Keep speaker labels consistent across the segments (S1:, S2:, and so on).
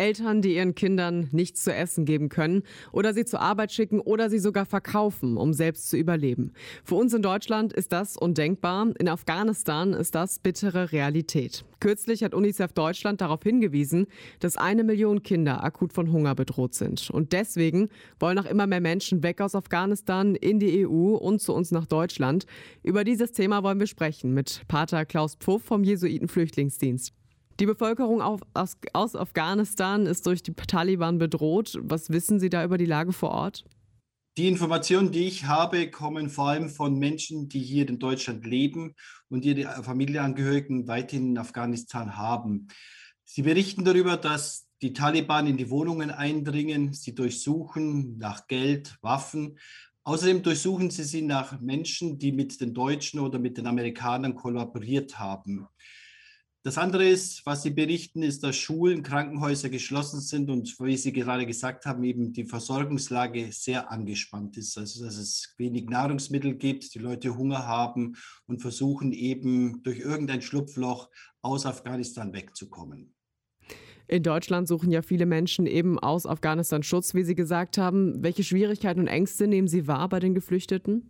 S1: Eltern, die ihren Kindern nichts zu essen geben können oder sie zur Arbeit schicken oder sie sogar verkaufen, um selbst zu überleben. Für uns in Deutschland ist das undenkbar. In Afghanistan ist das bittere Realität. Kürzlich hat UNICEF Deutschland darauf hingewiesen, dass 1 Million Kinder akut von Hunger bedroht sind. Und deswegen wollen auch immer mehr Menschen weg aus Afghanistan in die EU und zu uns nach Deutschland. Über dieses Thema wollen wir sprechen mit Pater Klaus Pfuff vom Jesuiten-Flüchtlingsdienst. Die Bevölkerung aus Afghanistan ist durch die Taliban bedroht. Was wissen Sie da über die Lage vor Ort?
S2: Die Informationen, die ich habe, kommen vor allem von Menschen, die hier in Deutschland leben und ihre Familienangehörigen weiterhin in Afghanistan haben. Sie berichten darüber, dass die Taliban in die Wohnungen eindringen, sie durchsuchen nach Geld, Waffen. Außerdem durchsuchen sie nach Menschen, die mit den Deutschen oder mit den Amerikanern kollaboriert haben. Das andere ist, was Sie berichten, ist, dass Schulen, Krankenhäuser geschlossen sind und, wie Sie gerade gesagt haben, eben die Versorgungslage sehr angespannt ist. Also, dass es wenig Nahrungsmittel gibt, die Leute Hunger haben und versuchen eben durch irgendein Schlupfloch aus Afghanistan wegzukommen.
S1: In Deutschland suchen ja viele Menschen eben aus Afghanistan Schutz, wie Sie gesagt haben. Welche Schwierigkeiten und Ängste nehmen Sie wahr bei den Geflüchteten?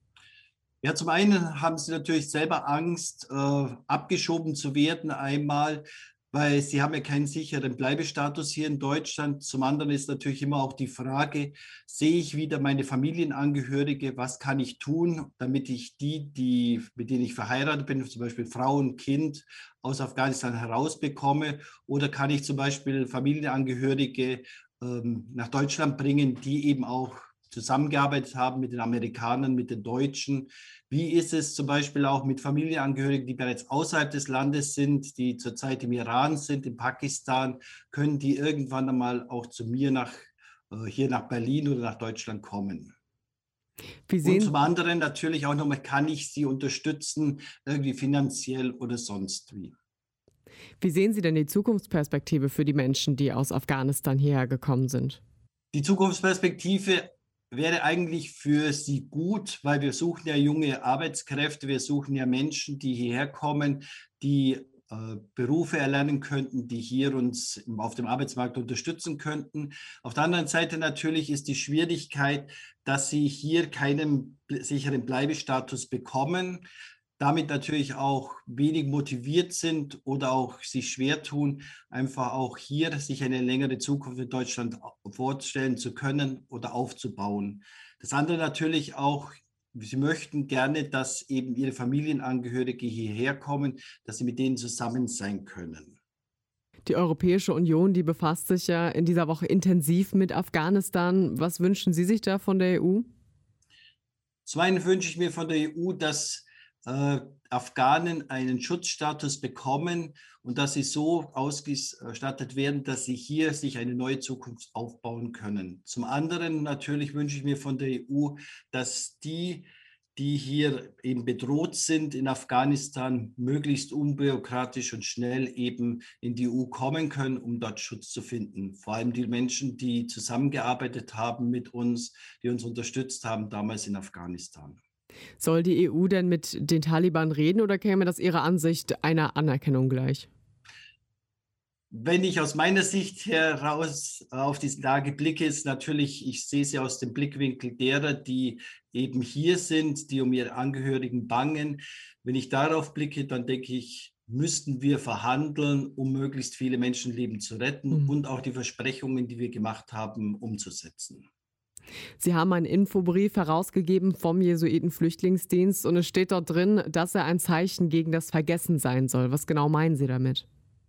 S2: Ja, zum einen haben sie natürlich selber Angst, abgeschoben zu werden einmal, weil sie haben ja keinen sicheren Bleibestatus hier in Deutschland. Zum anderen ist natürlich immer auch die Frage, sehe ich wieder meine Familienangehörige, was kann ich tun, damit ich mit denen ich verheiratet bin, zum Beispiel Frau und Kind, aus Afghanistan herausbekomme, oder kann ich zum Beispiel Familienangehörige nach Deutschland bringen, die eben auch zusammengearbeitet haben mit den Amerikanern, mit den Deutschen. Wie ist es zum Beispiel auch mit Familienangehörigen, die bereits außerhalb des Landes sind, die zurzeit im Iran sind, in Pakistan? Können die irgendwann einmal auch zu mir hier nach Berlin oder nach Deutschland kommen?
S1: Wie
S2: Und zum
S1: sehen,
S2: anderen natürlich auch nochmal, kann ich sie unterstützen, irgendwie finanziell oder sonst wie?
S1: wie sehen Sie denn die Zukunftsperspektive für die Menschen, die aus Afghanistan hierher gekommen sind?
S2: Die Zukunftsperspektive wäre eigentlich für sie gut, weil wir suchen ja junge Arbeitskräfte, wir suchen ja Menschen, die hierher kommen, die Berufe erlernen könnten, die hier uns auf dem Arbeitsmarkt unterstützen könnten. Auf der anderen Seite natürlich ist die Schwierigkeit, dass sie hier keinen sicheren Bleibestatus bekommen, damit natürlich auch wenig motiviert sind oder auch sich schwer tun, einfach auch hier sich eine längere Zukunft in Deutschland vorstellen zu können oder aufzubauen. Das andere natürlich auch, sie möchten gerne, dass eben ihre Familienangehörige hierher kommen, dass sie mit denen zusammen sein können.
S1: Die Europäische Union, die befasst sich ja in dieser Woche intensiv mit Afghanistan. Was wünschen Sie sich da von der EU?
S2: Zum einen wünsche ich mir von der EU, dass Afghanen einen Schutzstatus bekommen und dass sie so ausgestattet werden, dass sie hier sich eine neue Zukunft aufbauen können. Zum anderen natürlich wünsche ich mir von der EU, dass die hier eben bedroht sind in Afghanistan, möglichst unbürokratisch und schnell eben in die EU kommen können, um dort Schutz zu finden. Vor allem die Menschen, die zusammengearbeitet haben mit uns, die uns unterstützt haben damals in Afghanistan.
S1: Soll die EU denn mit den Taliban reden oder käme das Ihrer Ansicht einer Anerkennung gleich?
S2: Wenn ich aus meiner Sicht heraus auf diese Lage blicke, ist natürlich, ich sehe sie aus dem Blickwinkel derer, die eben hier sind, die um ihre Angehörigen bangen. Wenn ich darauf blicke, dann denke ich, müssten wir verhandeln, um möglichst viele Menschenleben zu retten
S1: Hm.
S2: und auch die Versprechungen, die wir gemacht haben, umzusetzen.
S1: Sie haben einen Infobrief herausgegeben vom Jesuiten-Flüchtlingsdienst und es steht dort drin, dass er ein Zeichen gegen das Vergessen sein soll. Was genau meinen Sie damit?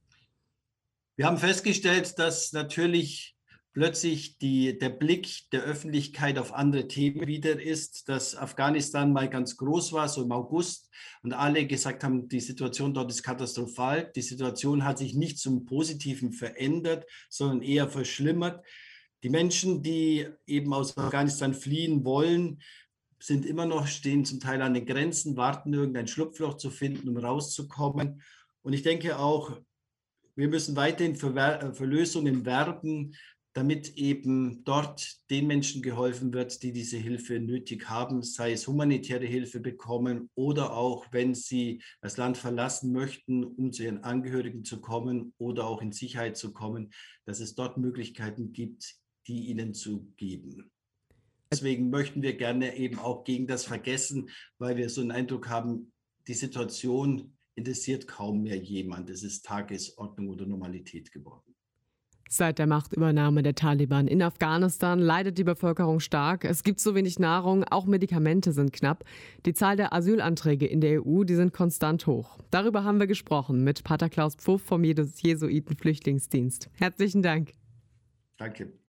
S2: Wir haben festgestellt, dass natürlich plötzlich der Blick der Öffentlichkeit auf andere Themen wieder ist, dass Afghanistan mal ganz groß war, so im August, und alle gesagt haben, die Situation dort ist katastrophal. Die Situation hat sich nicht zum Positiven verändert, sondern eher verschlimmert. Die Menschen, die eben aus Afghanistan fliehen wollen, sind immer noch, stehen zum Teil an den Grenzen, warten, irgendein Schlupfloch zu finden, um rauszukommen. Und ich denke auch, wir müssen weiterhin für Lösungen werben, damit eben dort den Menschen geholfen wird, die diese Hilfe nötig haben, sei es humanitäre Hilfe bekommen oder auch, wenn sie das Land verlassen möchten, um zu ihren Angehörigen zu kommen oder auch in Sicherheit zu kommen, dass es dort Möglichkeiten gibt, die ihnen zu geben. Deswegen möchten wir gerne eben auch gegen das Vergessen, weil wir so einen Eindruck haben, die Situation interessiert kaum mehr jemand. Es ist Tagesordnung oder Normalität geworden.
S1: Seit der Machtübernahme der Taliban in Afghanistan leidet die Bevölkerung stark. Es gibt so wenig Nahrung, auch Medikamente sind knapp. Die Zahl der Asylanträge in der EU, die sind konstant hoch. Darüber haben wir gesprochen mit Pater Klaus Pfuff vom Jesuitenflüchtlingsdienst. Herzlichen Dank.
S2: Danke.